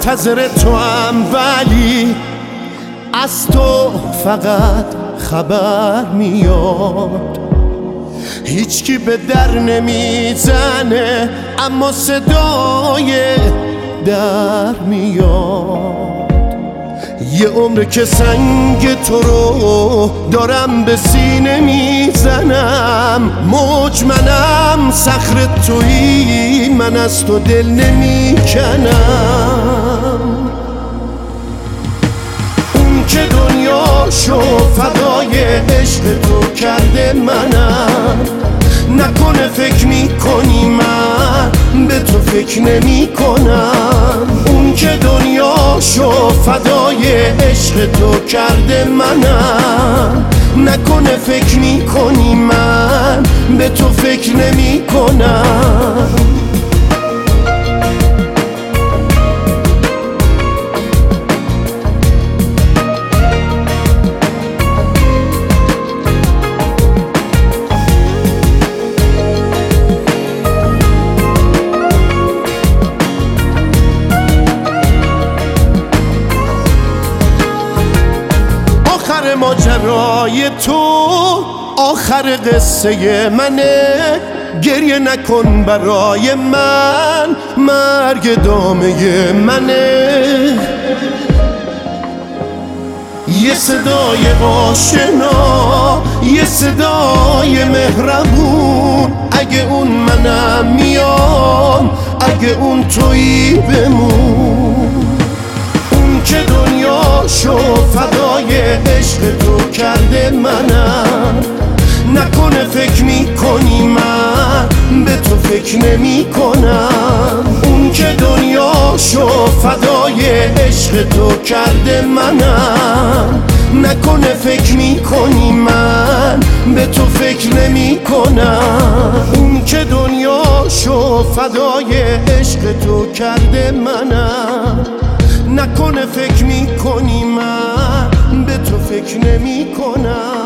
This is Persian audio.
منتظر تو هم، ولی از تو فقط خبر میاد. هیچکی به در نمیزنه اما صدای در میاد. یه عمره که سنگ تو رو دارم به سینه میزنم. موج منم، صخره تویی، من از تو دل نمیکنم. اون که دنیاشو فدای عشق تو کرده منم. نکنه فکر میکنی من به تو فکر نمی کنم. اون که دنیاشو فدای عشق تو کرده منم. نکنه فکر میکنی من به تو فکر نمی کنم. آخر ماجرای تو آخر قصه منه. گریه نکن برای من، مرگ دامه منه. یه صدای آشنا، یه صدای مهربون. اگه اون منم میام، اگه اون تویی بمون. اون که دنیاشو فدای عشق تو کرده منم. نکنه فکر میکنی من به تو فکر نمی کنم. اون که دنیاشو فدای عشق تو کرده منم. نکنه فکر میکنی من به تو فکر نمی کنم. اون که دنیاشو فدای عشق تو کرده منم. نکنه فکر میکنی من به تو فکر نمی کنم.